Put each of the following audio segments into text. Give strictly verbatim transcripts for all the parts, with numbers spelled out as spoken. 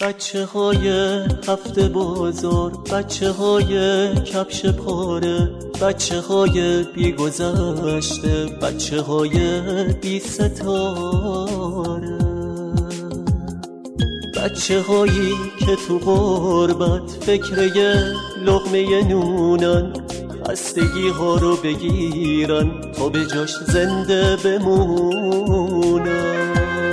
بچه های هفته بازار، بچه های کفش پاره، بچه های بی گذشته، بچه های بی ستاره، بچه هایی که تو غربت فکر یه لقمه نونن، خستگی ها رو بگیرن تا به جاش زنده بمونن.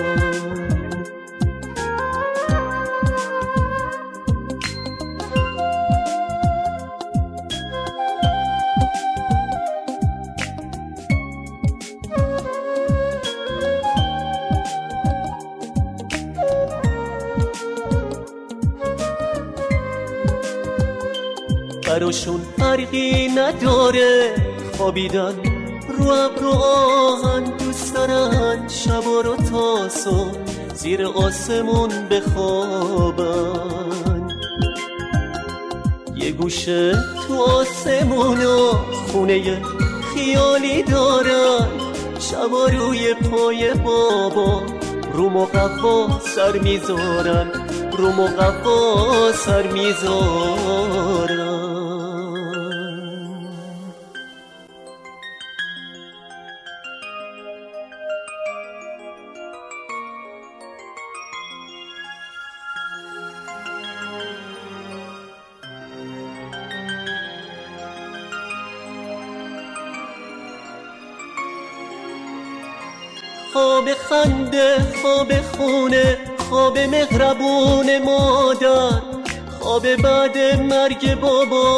براشون فرقی نداره خوابیدن رو ابر و آهن، دوست دارن شبا رو تا صبح زیر آسمون بخوابن. یه گوشه تو آسمون و خونه خیالی دارن، شبا روی پای بابا رو مقفا سر میذارن، رو مقفا سر میذارن. خواب خنده، خواب خونه، خواب مهربون مادر، خواب بعد مرگ بابا،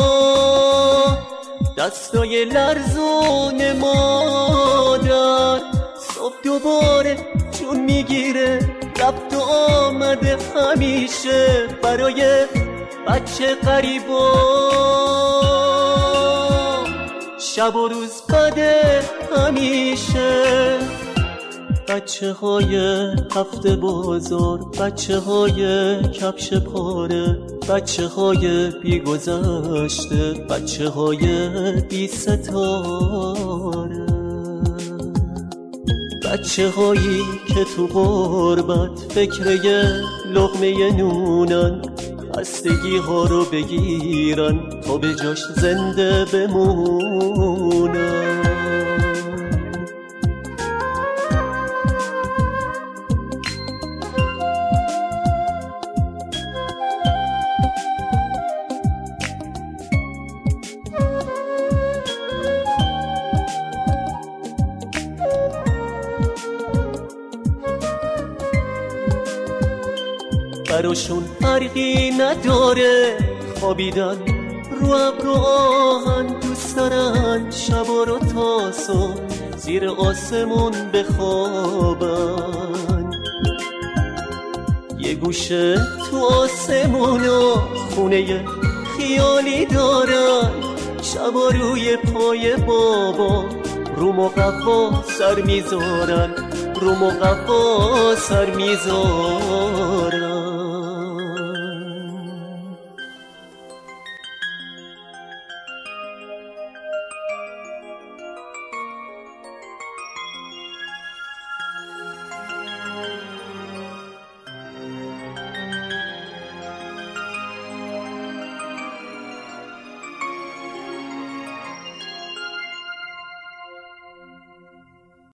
دستای لرزون مادر. صبح دوباره جون میگیره، رفت و آمده همیشه برای بچه غریبا. شب و روز بده همیشه. بچه های هفته بازار، بچه های کفش پاره، بچه های بی گذشته، بچه های بی ستاره، بچه هایی که تو غربت فکر یه لقمه نونن، خستگی ها رو بگیرن تا به جاش زنده بمونن. براشون فرقی نداره خوابیدن رو ابر و آهن، دوست دارن شبا رو تا صبح زیر آسمون بخوابن. یه گوشه تو آسمون و خونه خیالی دارن، شبا روی پای بابا رو مقفا سر میذارن، رو مقفا سر میذارن.